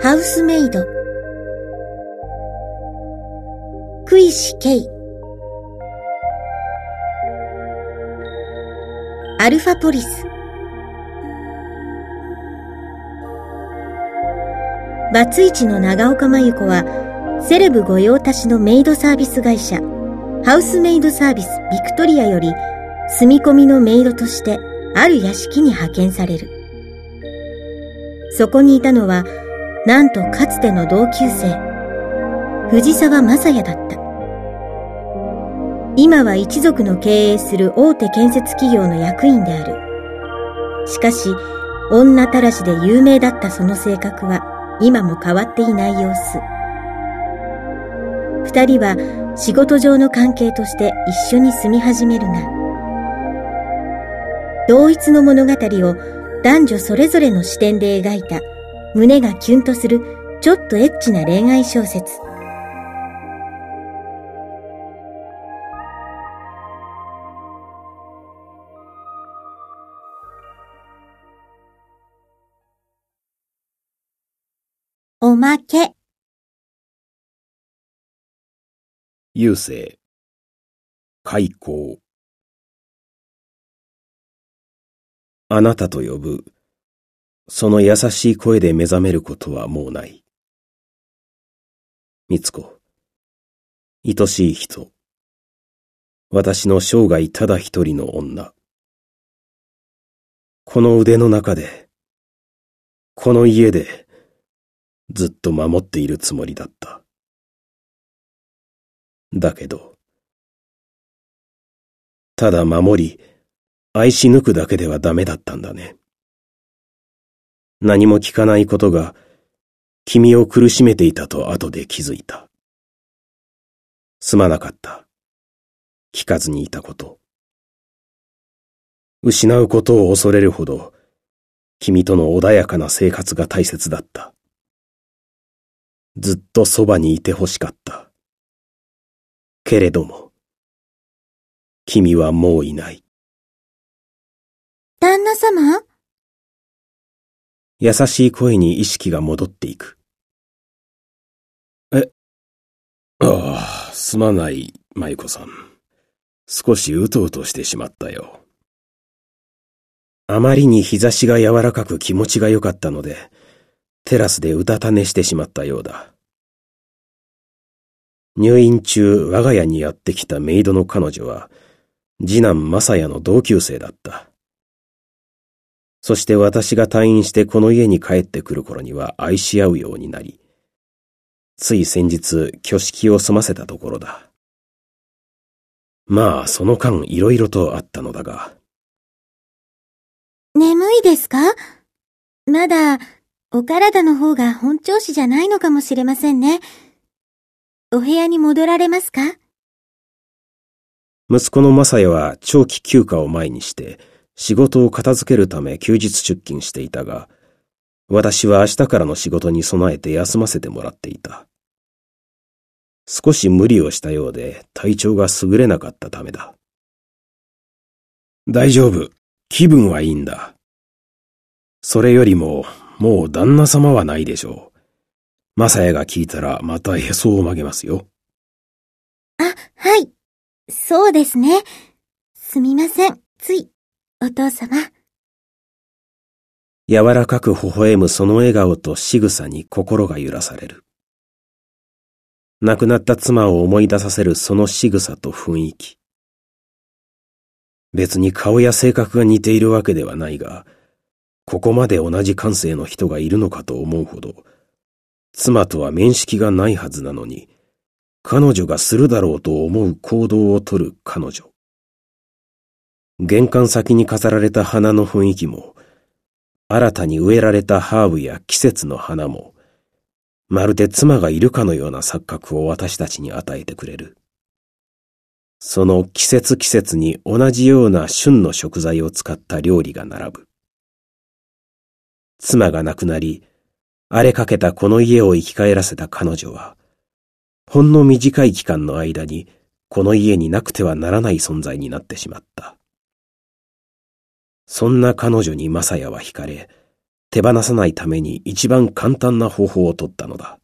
ハウスメイド、クイシケイ、アルファポリス、バツイチの長岡真由子はセレブ御用達のメイドサービス会社ハウスメイドサービスビクトリアより住み込みのメイドとしてある屋敷に派遣される。そこにいたのはなんとかつての同級生藤沢正也だった。今は一族の経営する大手建設企業の役員である。しかし女たらしで有名だったその性格は今も変わっていない様子。二人は仕事上の関係として一緒に住み始めるが、同一の物語を男女それぞれの視点で描いた胸がキュンとするちょっとエッチな恋愛小説。おまけ。 郵政開口。あなたと呼ぶ、その優しい声で目覚めることはもうない。みつこ、愛しい人、私の生涯ただ一人の女。この腕の中で、この家で、ずっと守っているつもりだった。だけど、ただ守り、愛し抜くだけではダメだったんだね。何も聞かないことが、君を苦しめていたと後で気づいた。すまなかった。聞かずにいたこと。失うことを恐れるほど、君との穏やかな生活が大切だった。ずっとそばにいてほしかった。けれども、君はもういない。 旦那様？ 優しい声に意識が戻っていく。すまない、舞子さん。少しうとうとしてしまったよ。あまりに日差しが柔らかく気持ちが良かったので、テラスでうたた寝してしまったようだ。入院中、我が家にやってきたメイドの彼女は、次男正也の同級生だった。そして私が退院してこの家に帰ってくる頃には愛し合うようになり、つい先日挙式を済ませたところだ。まあ、その間いろいろとあったのだが。 眠いですか？まだ、お体の方が本調子じゃないのかもしれませんね。お部屋に戻られますか？ 息子の正也は長期休暇を前にして、仕事を片付けるため休日出勤していたが、私は明日からの仕事に備えて休ませてもらっていた。少し無理をしたようで体調が優れなかったためだ。大丈夫。気分はいいんだ。それよりも、もう旦那様はないでしょう。正也が聞いたらまたへそを曲げますよ。 あ、はい。そうですね。すみません。つい、お父様。 柔らかく微笑むその笑顔と仕草に心が揺らされる。亡くなった妻を思い出させるその仕草と雰囲気。別に顔や性格が似ているわけではないが、ここまで同じ感性の人がいるのかと思うほど、妻とは面識がないはずなのに、彼女がするだろうと思う行動をとる彼女。玄関先に飾られた花の雰囲気も、新たに植えられたハーブや季節の花も、まるで妻がいるかのような錯覚を私たちに与えてくれる。その季節季節に同じような旬の食材を使った料理が並ぶ。妻が亡くなり、荒れかけたこの家を生き返らせた彼女は、ほんの短い期間の間にこの家になくてはならない存在になってしまった。そんな彼女に正也は惹かれ、 手放さないために一番簡単な方法を取ったのだ。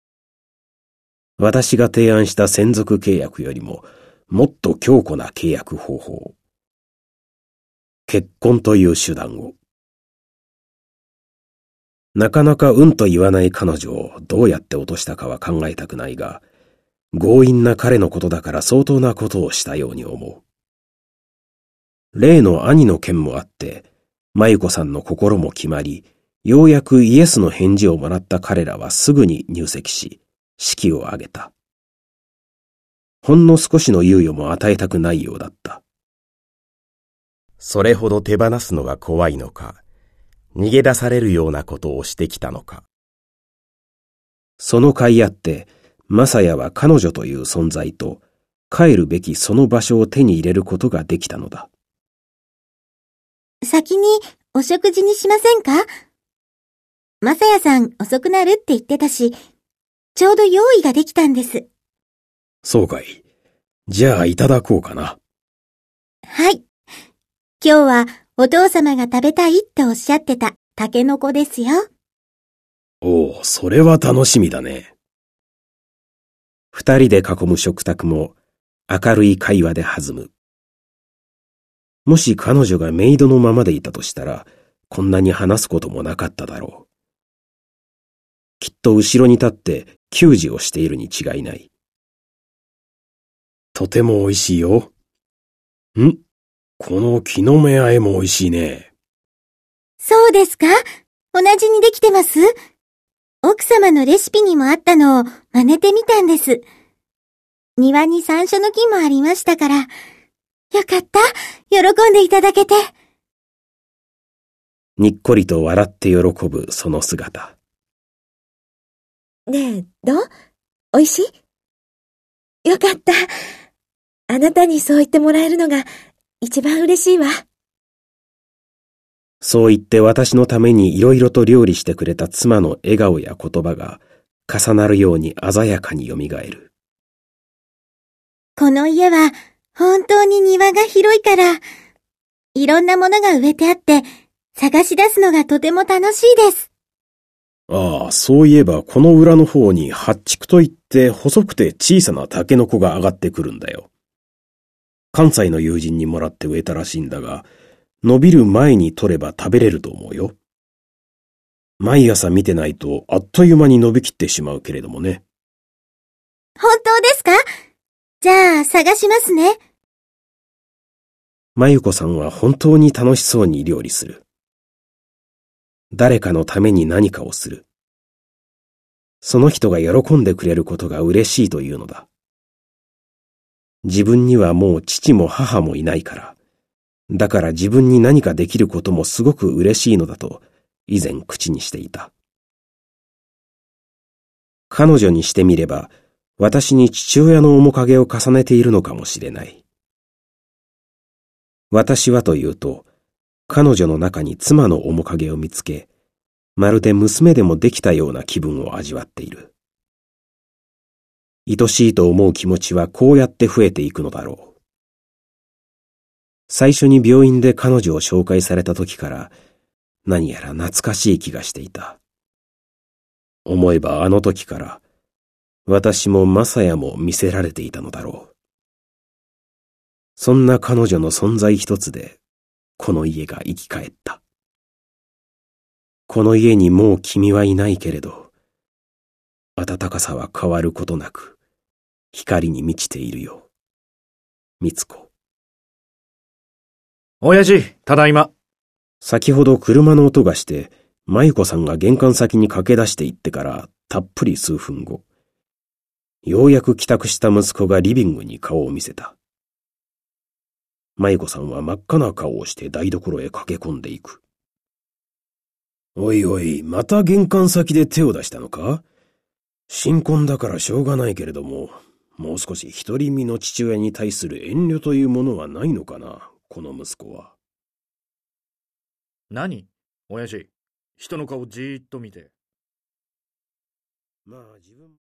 私が提案した専属契約よりももっと強固な契約方法。結婚という手段を。なかなかうんと言わない彼女をどうやって落としたかは考えたくないが、強引な彼のことだから相当なことをしたように思う。例の兄の件もあって、真由子さんの心も決まり、ようやくイエスの返事をもらった彼らはすぐに入籍し、式を挙げた。ほんの少しの猶予も与えたくないようだった。 それほど手放すのが怖いのか、逃げ出されるようなことをしてきたのか。 その甲斐あって、正也は彼女という存在と、帰るべきその場所を手に入れることができたのだ。 先にお食事にしませんか？正也さん遅くなるって言ってたし、ちょうど用意ができたんです。 そうかい。じゃあいただこうかな。 はい。今日はお父様が食べたいっておっしゃってたタケノコですよ。 おお、それは楽しみだね。二人で囲む食卓も明るい会話で弾む。もし彼女がメイドのままでいたとしたら、こんなに話すこともなかっただろう。きっと後ろに立って給仕をしているに違いない。とても美味しいよ。この木の芽和えも美味しいね。 そうですか？同じにできてます？奥様のレシピにもあったのを真似てみたんです。庭に山椒の木もありましたから。よかった。喜んでいただけて。 にっこりと笑って喜ぶその姿。 ねえ、どう？おいしい？よかった。あなたにそう言ってもらえるのが一番嬉しいわ。 そう言って私のためにいろいろと料理してくれた妻の笑顔や言葉が重なるように鮮やかによみがえる。 この家は本当に庭が広いから、いろんなものが植えてあって探し出すのがとても楽しいです。 ああ、そういえばこの裏の方に八竹といって細くて小さなタケノコが上がってくるんだよ。関西の友人にもらって植えたらしいんだが、伸びる前に取れば食べれると思うよ。毎朝見てないとあっという間に伸びきってしまうけれどもね。 本当ですか？じゃあ探しますね。 真由子さんは本当に楽しそうに料理する。誰かのために何かをする。その人が喜んでくれることが嬉しいというのだ。自分にはもう父も母もいないから、だから自分に何かできることもすごく嬉しいのだと以前口にしていた。彼女にしてみれば、私に父親の面影を重ねているのかもしれない。私はというと、彼女の中に妻の面影を見つけ、まるで娘でもできたような気分を味わっている。愛しいと思う気持ちはこうやって増えていくのだろう。最初に病院で彼女を紹介された時から、何やら懐かしい気がしていた。思えばあの時から、私も正也も見せられていたのだろう。そんな彼女の存在一つで、この家が生き返った。この家にもう君はいないけれど、暖かさは変わることなく、光に満ちているよ。みつ子。 親父、ただいま。 先ほど車の音がして、真由子さんが玄関先に駆け出して行ってからたっぷり数分後、ようやく帰宅した息子がリビングに顔を見せた。真由子さんは真っ赤な顔をして台所へ駆け込んでいく。おいおい、また玄関先で手を出したのか？新婚だからしょうがないけれども、もう少し独り身の父親に対する遠慮というものはないのかな、この息子は。 何？親父、人の顔じーっと見て。 まあ自分